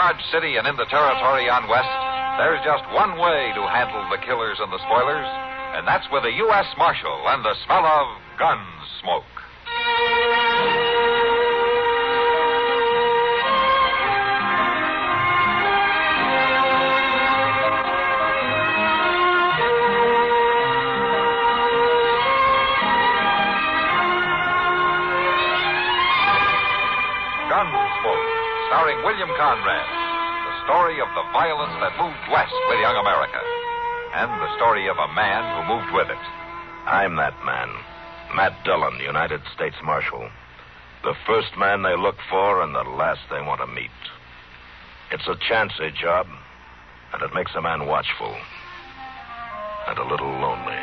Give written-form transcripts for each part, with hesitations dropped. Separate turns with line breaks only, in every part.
Dodge City and in the territory on west, there's just one way to handle the killers and the spoilers, and that's with a U.S. Marshal and the smell of gun smoke. Gunsmoke, starring William Conrad. The story of the violence that moved west with young America. And the story of a man who moved with it.
I'm that man. Matt Dillon, United States Marshal. The first man they look for and the last they want to meet. It's a chancy job, and it makes a man watchful. And a little lonely.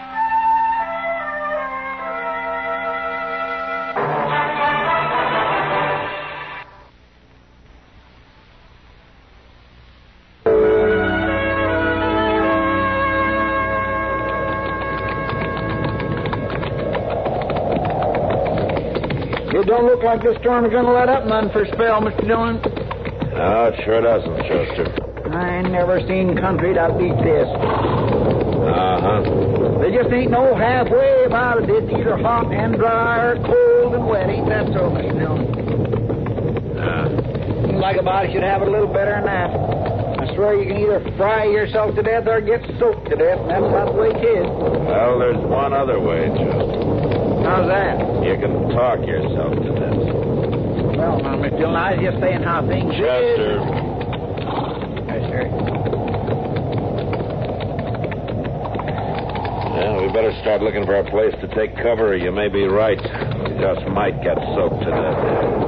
It don't look like this storm is going to let up none for a spell, Mr. Dillon.
No, it sure doesn't, Chester.
I ain't never seen country that beat this.
Uh-huh.
There just ain't no halfway about it. It's either hot and dry or cold and wet. Ain't that so, Mr. Dillon? Seems like a body should have it a little better than that. I swear you can either fry yourself to death or get soaked to death, and that's about the way it is.
Well, there's one other way, Chester.
How's that?
You can talk yourself to death.
Well, now, Mr. Dillon, I was just saying how things
Chester.
is. Yes, sir.
Yeah, we better start looking for a place to take cover, or you may be right. We just might get soaked to death.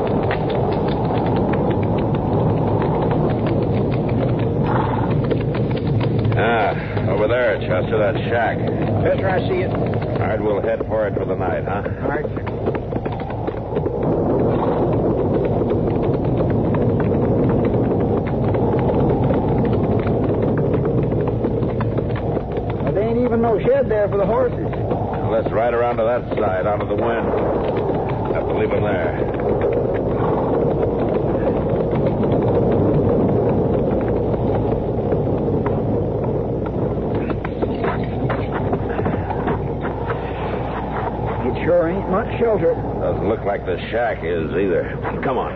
Over there, Chester, that shack.
Yes, sir, I see it.
All right, we'll head for it for the night, huh?
All right, sir. Well, there ain't even no shed there for the horses.
Well, let's ride around to that side, out of the wind. Have to leave them there.
Sure ain't much shelter.
Doesn't look like the shack is either. Come on.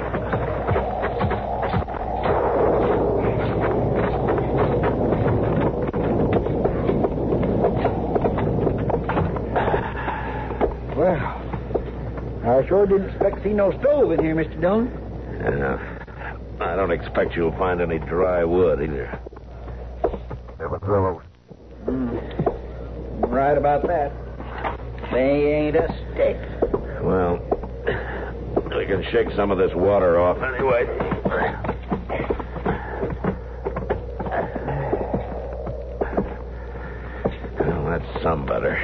Well, I sure didn't expect to see no stove in here, Mr. Dillon.
Yeah. I don't expect you'll find any dry wood either.
Right about that. They ain't a stick.
Well, we can shake some of this water off anyway. Well, that's some better.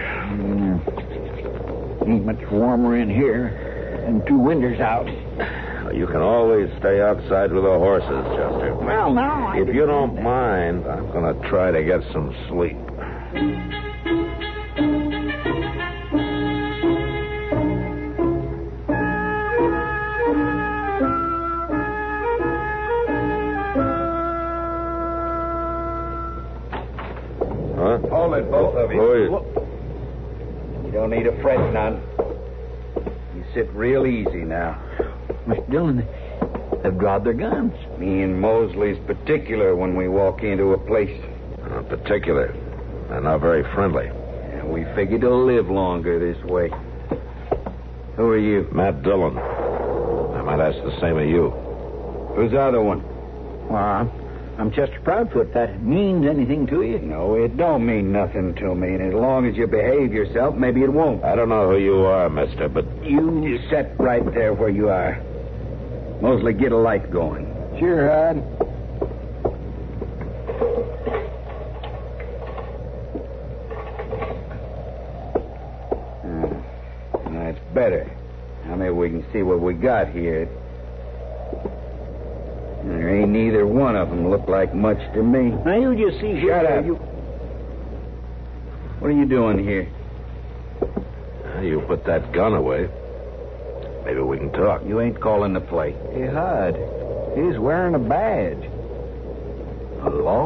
Ain't much warmer in here than two windows out.
You can always stay outside with the horses, Chester.
Well, now,
if you don't mind, I'm going to try to get some sleep.
Hold it, both of you. You don't need to fret none. You sit real easy now.
Mr. Dillon, they've drawn their guns.
Me and Mosley's particular when we walk into a place.
Particular. They're not very friendly.
Yeah, we figured to live longer this way. Who are you?
Matt Dillon. I might ask the same of you.
Who's the other one?
Well, I'm Chester Proudfoot. If that means anything to you.
No, it don't mean nothing to me. And as long as you behave yourself, maybe it won't.
I don't know who you are, mister, but...
You sit right there where you are. Mosley, get a light going.
Sure, Hud.
That's better. Now maybe we can see what we got here. There ain't neither one of them look like much to me.
Now, you just see here.
Shut up. What are you doing here?
You put that gun away. Maybe we can talk.
You ain't calling the play.
Hey, Hud. He's wearing a badge.
A law?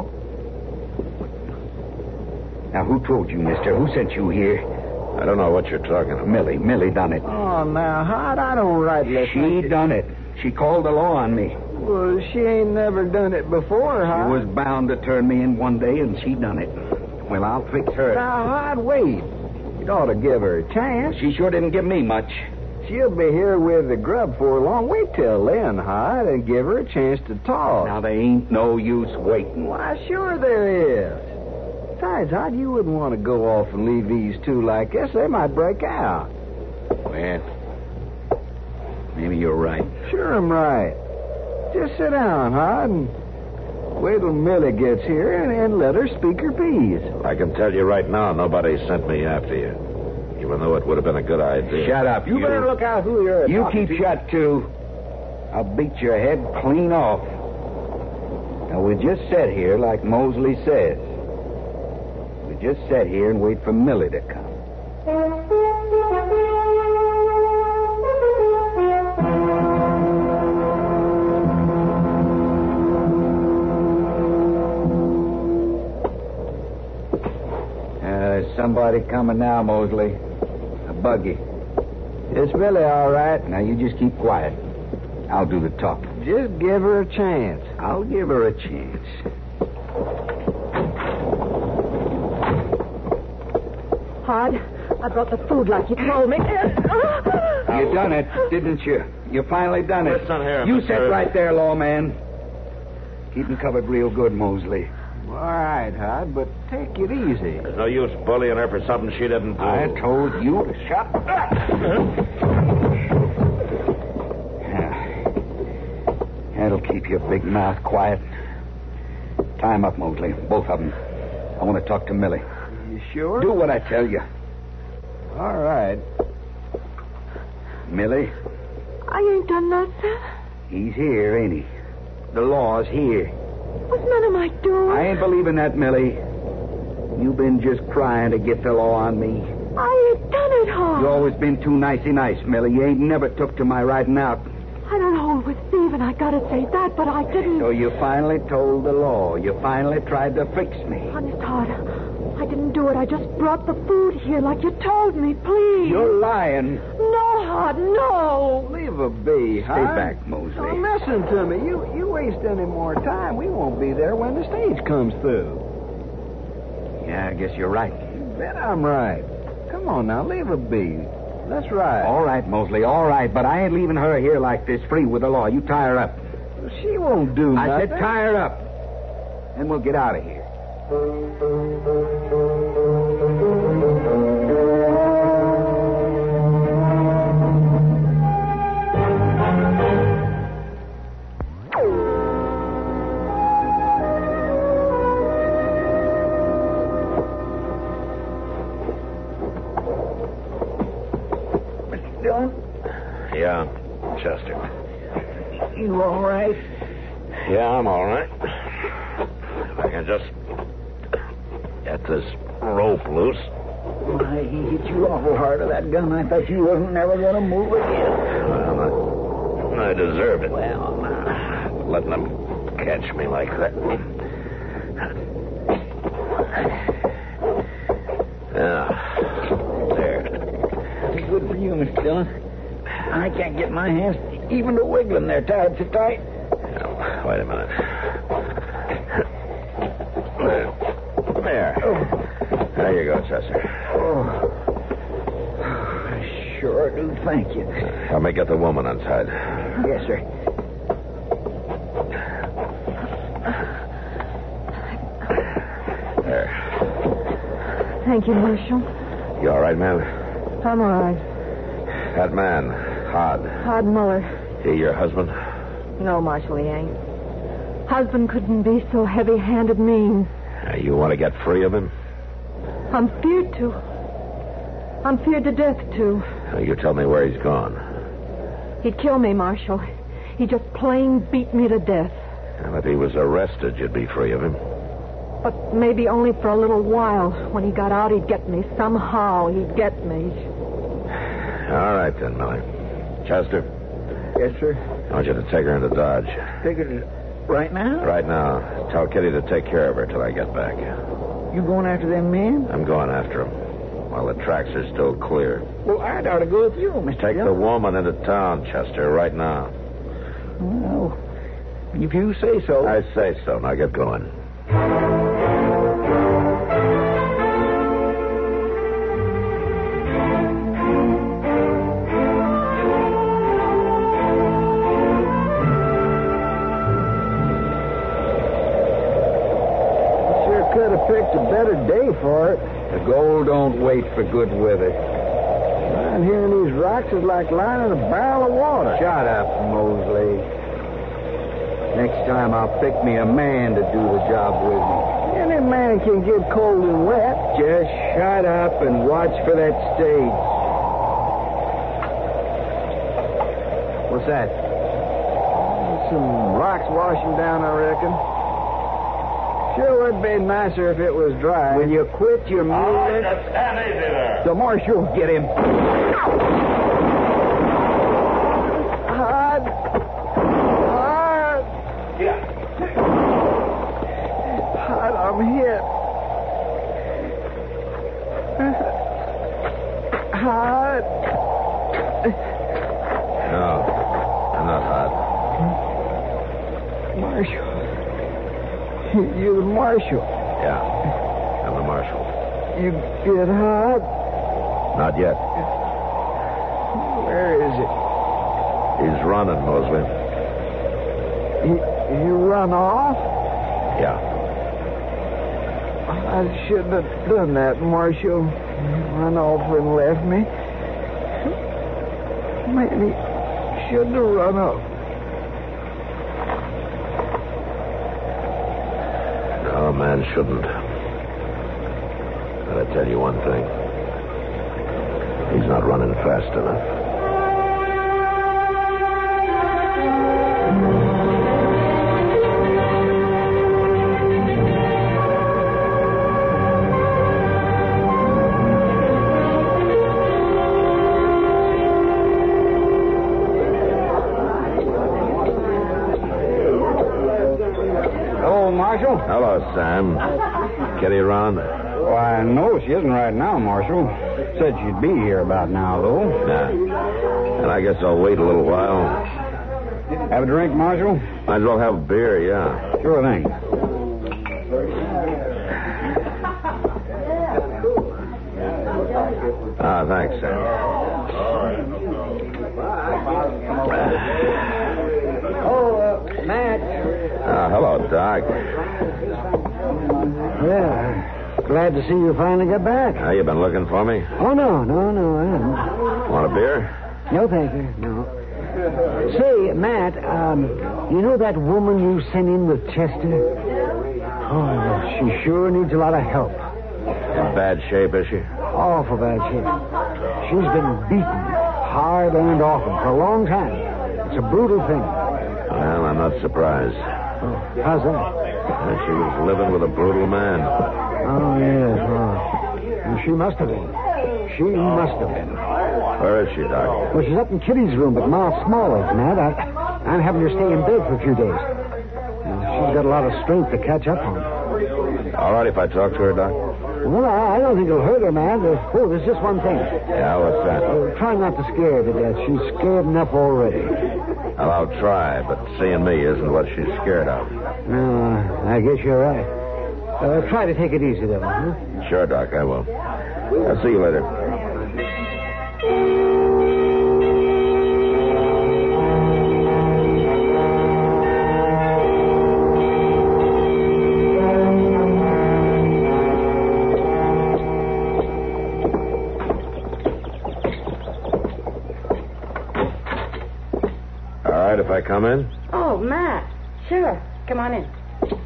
Now, who told you, mister? Who sent you here?
I don't know what you're talking about.
Millie done it.
Oh, now, Hod, I don't rightly think...
She done it. She called the law on me.
Well, she ain't never done it before, Hod.
She was bound to turn me in one day, and she done it. Well, I'll fix her.
Now, Hod, wait. You'd ought to give her a chance.
She sure didn't give me much.
She'll be here with the grub for long. Wait till then, Hod, and give her a chance to talk.
Now, there ain't no use waiting.
Why, sure there is. Besides, Hod, you wouldn't want to go off and leave these two like this. They might break out.
Well, maybe you're right.
Sure I'm right. Just sit down, Hod, and wait till Millie gets here and let her speak her piece.
I can tell you right now, nobody sent me after you. Even though it would have been a good idea.
Shut up.
You better look out who you're
You
talking
keep
to.
shut, too. I'll beat your head clean off. Now, we'll just sit here like Mosley says. We'll just sit here and wait for Millie to come. There's somebody coming now, Mosley. A buggy.
It's Millie, all right.
Now, you just keep quiet. I'll do the talking.
Just give her a chance.
I'll give her a chance.
Hod, I brought the food like you told me.
You done it, didn't you? You finally done it.
Listen here,
You
Mr.
sit right there, lawman. Keep him covered real good, Mosley.
All right, Hod, but take it easy.
There's no use bullying her for something she didn't do.
I told you to shut up. That'll keep your big mouth quiet. Tie him up, Mosley. Both of them. I want to talk to Millie.
You sure?
Do what I tell you.
All right.
Millie,
I ain't done nothing.
he's here, ain't he? The law's here.
Was none of my doing.
I ain't believing that, Millie. You've been just crying to get the law on me.
I ain't done it, Hod.
You always been too nicey nice, Millie. You ain't never took to my riding out.
I don't hold with thieving, I gotta say that, but I didn't.
So you finally told the law. You finally tried to fix me.
Honest, Hod, I didn't do it. I just brought the food here like you told me, please.
You're lying.
No, Hod, no.
Leave her be,
Stay
Hod.
back, Mosley.
Now, listen to me. You waste any more time, we won't be there when the stage comes through.
Yeah, I guess you're right.
You bet I'm right. Come on now, leave her be. That's right.
All right, Mosley, all right. But I ain't leaving her here like this, free with the law. You tie her up.
She won't do
I
nothing.
said tie her up. Then we'll get out of here.
Mr. Dillon,
Yeah, Chester.
you all right?
Yeah, I'm all right. If I can just get this rope loose.
He hit you awful hard with that gun. I thought you wasn't never going to move again.
Well, I deserve it.
Well, now.
Letting them catch me like that. Yeah. There.
That's good for you, Mr. Dillon. I can't get my hands even to wiggling. They're tied so tight.
Now, wait a minute. There. There you go, Chester.
Oh. I sure do thank you.
Help me get the woman untied.
Yes, sir.
There.
Thank you, Marshal.
You all right, man?
I'm all right.
That man, Hod,
Hod Muller.
he your husband?
No, Marshal, he ain't. Husband couldn't be so heavy-handed mean.
You want to get free of him?
I'm feared to. I'm feared to death, too.
You tell me where he's gone.
He'd kill me, Marshal. He just plain beat me to death.
And if he was arrested, you'd be free of him.
But maybe only for a little while. When he got out, he'd get me. Somehow he'd get me.
All right, then, Millie. Chester,
Yes, sir.
I want you to take her into Dodge.
Take it right now?
Right now. Tell Kitty to take care of her till I get back.
You going after them men?
I'm going after them while the tracks are still clear.
Well, I'd ought to go with you, Mr.
Take the woman into town, Chester, right now.
Well, if you say so.
I say so. Now get going.
Could have picked a better day for it. The gold don't wait for good weather. Lying here in these rocks is like lying in a barrel of water. Shut up, Mosley. Next time I'll pick me a man to do the job with me. Any man can get cold and wet. Just shut up and watch for that stage. What's that? Some rocks washing down, I reckon. Sure would be nicer if it was dry. Will you quit your
All right,
movement?
now stand easy there.
The marshal, get him. Hard. Hard.
Yeah.
Hard, I'm hit. Hard.
No, I'm not hot.
Marshal. You're the marshal.
Yeah, I'm the marshal.
You get hard?
Not yet.
Where is it?
He's running, Mosley.
You run off?
Yeah.
I shouldn't have done that, Marshal. Run off and left me. Maybe shouldn't have run off.
No, a man shouldn't. But I tell you one thing. He's not running fast enough.
Hello, Marshal.
Hello, Sam. Kitty around?
Why, no, she isn't right now, Marshal. Said she'd be here about now, though.
Nah. And I guess I'll wait a little while.
Have a drink, Marshal?
Might as well have a beer, yeah.
Sure thing.
Ah, thanks, Sam.
Oh, Matt.
Hello, Doc.
Yeah. Glad to see you finally got back.
You been looking for me?
Oh, no, I haven't.
Want a beer?
No, thank you. No. Say, Matt, you know that woman you sent in with Chester? Oh, she sure needs a lot of help.
In bad shape, is she?
Awful bad shape. She's been beaten hard and often for a long time. It's a brutal thing.
Well, I'm not surprised.
Oh, how's that?
She was living with a brutal man.
Oh, yes. Oh. She must have been. She must have been.
Where is she, Doc?
Well, she's up in Kitty's room, but Ma Smalley's, Matt. I'm having her stay in bed for a few days. She's got a lot of strength to catch up on.
All right if I talk to her, Doc?
Well, I don't think it'll hurt her, Matt. There's just one thing.
Yeah, what's that?
Try not to scare her to death. She's scared enough already.
Well, I'll try, but seeing me isn't what she's scared of.
No, I guess you're right. Try to take it easy, though, huh?
Sure, Doc, I will. I'll see you later. All right, if I come in?
Oh, Matt. Sure. Come on in.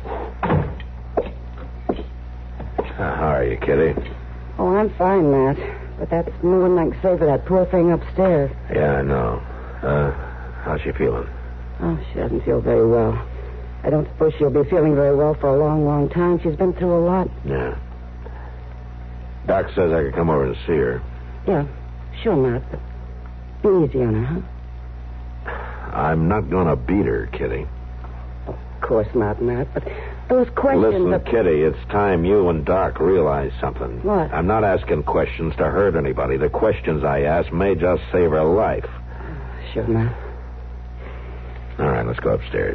How are you, Kitty?
Oh, I'm fine, Matt. But that's more than I can say for that poor thing upstairs.
Yeah, I know. How's she feeling?
Oh, she doesn't feel very well. I don't suppose she'll be feeling very well for a long, long time. She's been through a lot.
Yeah. Doc says I could come over and see her.
Yeah, sure, Matt. But be easy on her, huh?
I'm not going to beat her, Kitty.
Of course not, Matt, but those questions...
Listen, Kitty, it's time you and Doc realize something.
What?
I'm not asking questions to hurt anybody. The questions I ask may just save her life.
Sure, Matt.
All right, let's go upstairs.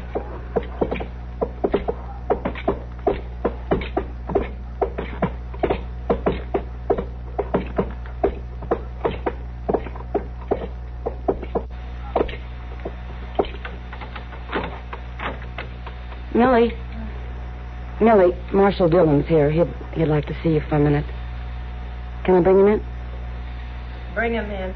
Millie, Marshal Dillon's here. He'd like to see you for a minute. Can I bring him in?
Bring him in.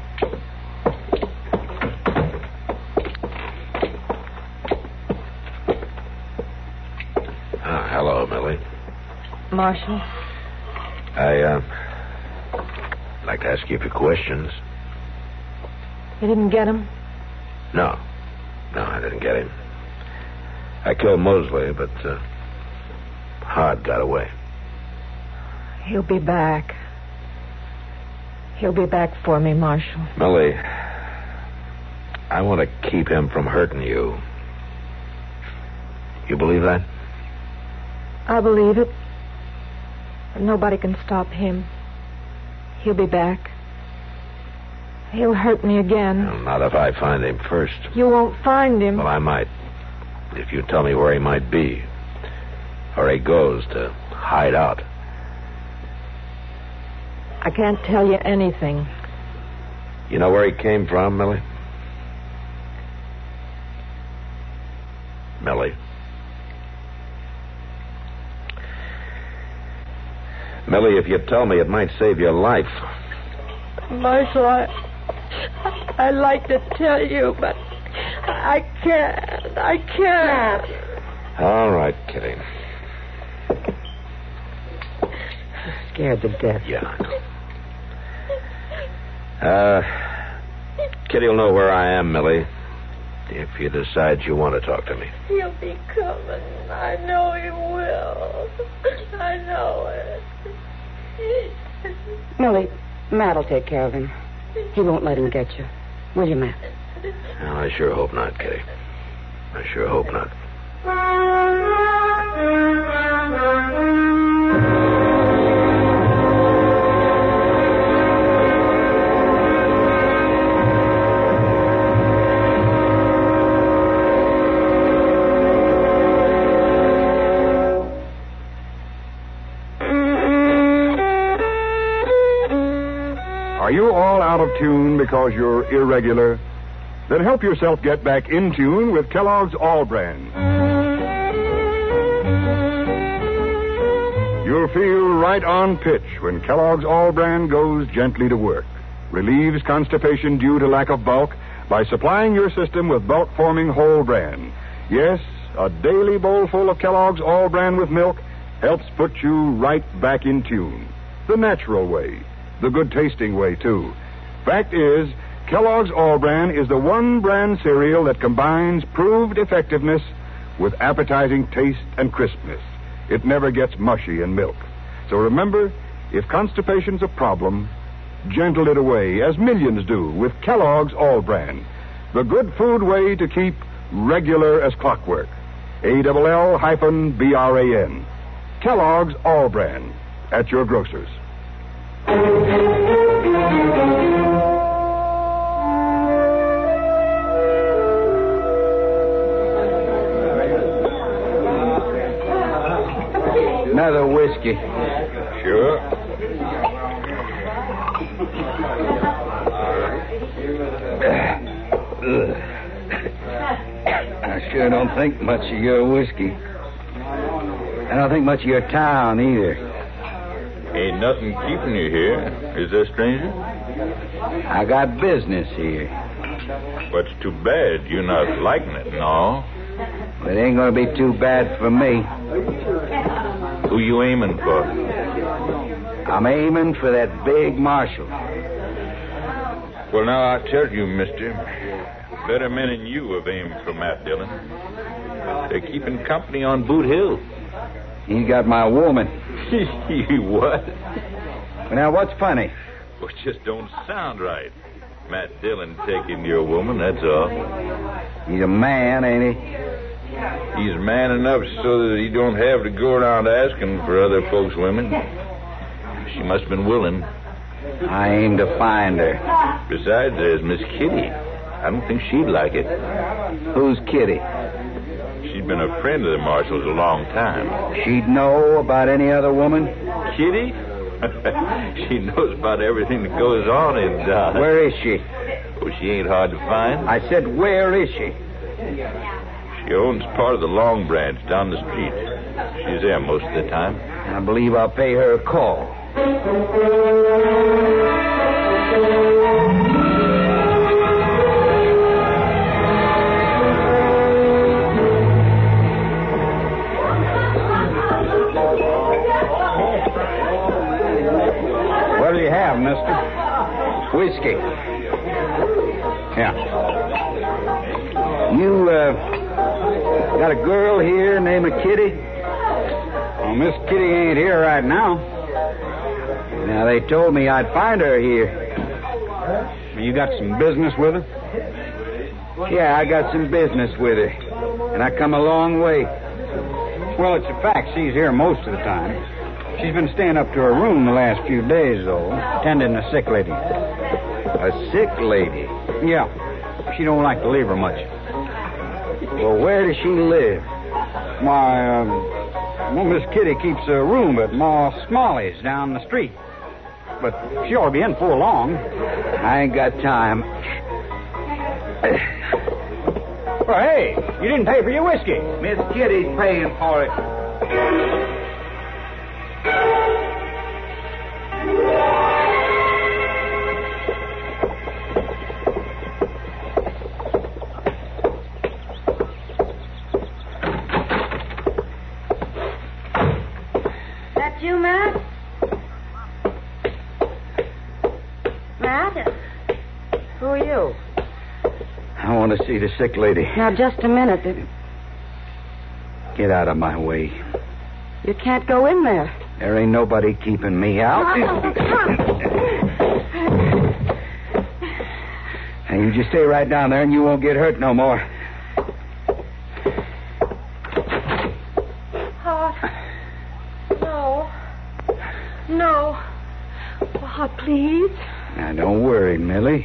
Hello, Millie.
Marshal.
I'd like to ask you a few questions.
You didn't get him?
No, I didn't get him. I killed Mosley, but Hart got away.
He'll be back. He'll be back for me, Marshal.
Millie, I want to keep him from hurting you. You believe that?
I believe it. But nobody can stop him. He'll be back. He'll hurt me again.
Well, not if I find him first.
You won't find him.
Well, I might. If you tell me where he might be. Or he goes to hide out.
I can't tell you anything.
You know where he came from, Millie? Millie. Millie, if you tell me, it might save your life.
Marshal, I'd like to tell you, but I can't. I can't.
All right, Kitty.
Scared to death.
Yeah, I know. Kitty will know where I am, Millie, if you decide you want to talk to me.
He'll be coming. I know he will. I know it.
Millie, Matt'll take care of him. He won't let him get you. Will you, Matt?
Well, I sure hope not, Kitty. I sure hope not.
Are you all out of tune because you're irregular? Then help yourself get back in tune with Kellogg's All Brand. You'll feel right on pitch when Kellogg's All Brand goes gently to work. Relieves constipation due to lack of bulk by supplying your system with bulk-forming whole bran. Yes, a daily bowlful of Kellogg's All Brand with milk helps put you right back in tune. The natural way. The good-tasting way, too. Fact is, Kellogg's All Bran is the one brand cereal that combines proved effectiveness with appetizing taste and crispness. It never gets mushy in milk. So remember, if constipation's a problem, gentle it away, as millions do, with Kellogg's All Bran. The good food way to keep regular as clockwork. ALL-BRAN. Kellogg's All Bran. At your grocer's.
Another whiskey.
Sure.
I sure don't think much of your whiskey. I don't think much of your town either.
Ain't nothing keeping you here, is there, stranger?
I got business here.
But it's too bad you're not liking it and all.
But it ain't gonna be too bad for me.
Who you aiming for?
I'm aiming for that big marshal.
Well, now, I tell you, mister, better men than you have aimed for Matt Dillon. They're keeping company on Boot Hill.
He got my woman.
You what?
Now, what's funny?
Well, it just don't sound right.
Matt Dillon taking your woman, that's all.
He's a man, ain't he?
He's man enough so that he don't have to go around asking for other folks' women. She must have been willing.
I aim to find her.
Besides, there's Miss Kitty. I don't think she'd like it.
Who's Kitty?
She's been a friend of the Marshal's a long time.
She'd know about any other woman?
Kitty? She knows about everything that goes on in Dodge.
Where is she?
Oh, she ain't hard to find.
I said, where is she?
She owns part of the Long Branch down the street. She's there most of the time.
I believe I'll pay her a call. What do you have, mister? Whiskey. Yeah. You, got a girl here named Kitty? Well, Miss Kitty ain't here right now. Now, they told me I'd find her here. You got some business with her? Yeah, I got some business with her. And I come a long way. Well, it's a fact she's here most of the time. She's been staying up to her room the last few days, though, tending a sick lady. A sick lady? Yeah. She don't like to leave her much. Well, where does she live? Why, well, Miss Kitty keeps a room at Ma Smalley's down the street. But she ought to be in before long. I ain't got time. Well, hey, you didn't pay for your whiskey. Miss Kitty's paying for it.
That you, Matt? Matt? Who are you?
I want to see the sick lady.
Now, just a minute.
Get out of my way.
You can't go in there.
There ain't nobody keeping me out. Now, you just stay right down there and you won't get hurt no more.
No. Oh, please.
Now, don't worry, Millie.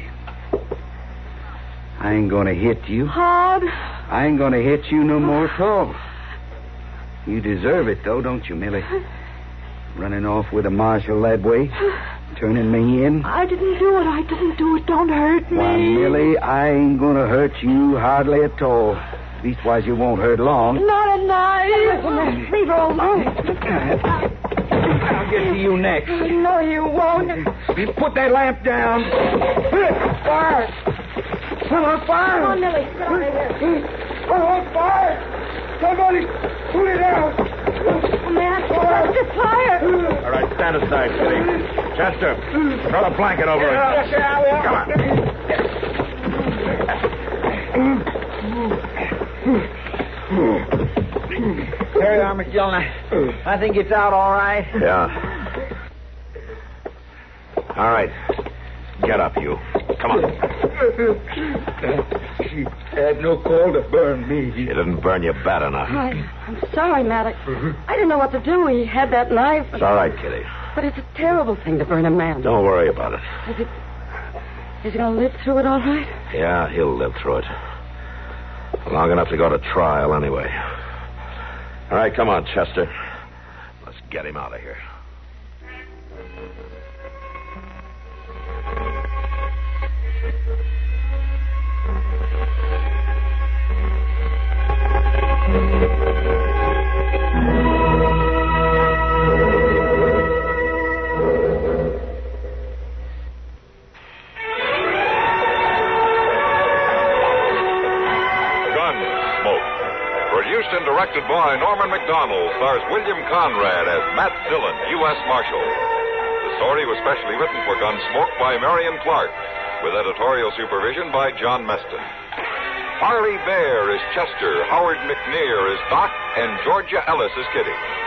I ain't going to hit you.
Hard.
I ain't going to hit you no more at all. You deserve it, though, don't you, Millie? Running off with a marshal that way, turning me in.
I didn't do it. Don't hurt me.
Why, Millie, I ain't going to hurt you hardly at all. Leastwise, you won't hurt long.
Not at night.
Leave her alone.
I'll get to you next.
No, you won't.
You put that lamp down. Fire! Come on, fire!
Come on, Millie. Get out of here.
Come on, fire! Somebody, put it out!
Matt, it's fire.
All right, stand aside, Kitty. Chester, throw the blanket over it. Come on.
Carry on, Miss Dillon. I think it's out all right.
Yeah. All right. Get up, you. Come on.
She had no call to burn me.
She didn't burn you bad enough.
I'm sorry, Matt. I didn't know what to do. He had that knife.
It's all right, Kitty.
But it's a terrible thing to burn a man.
Don't worry about it.
Is he going to live through it all right?
Yeah, he'll live through it. Long enough to go to trial, anyway. All right, come on, Chester. Let's get him out of here.
Produced and directed by Norman McDonald, stars William Conrad as Matt Dillon, U.S. Marshal. The story was specially written for Gunsmoke by Marion Clark, with editorial supervision by John Meston. Harley Bear is Chester, Howard McNear is Doc, and Georgia Ellis is Kitty.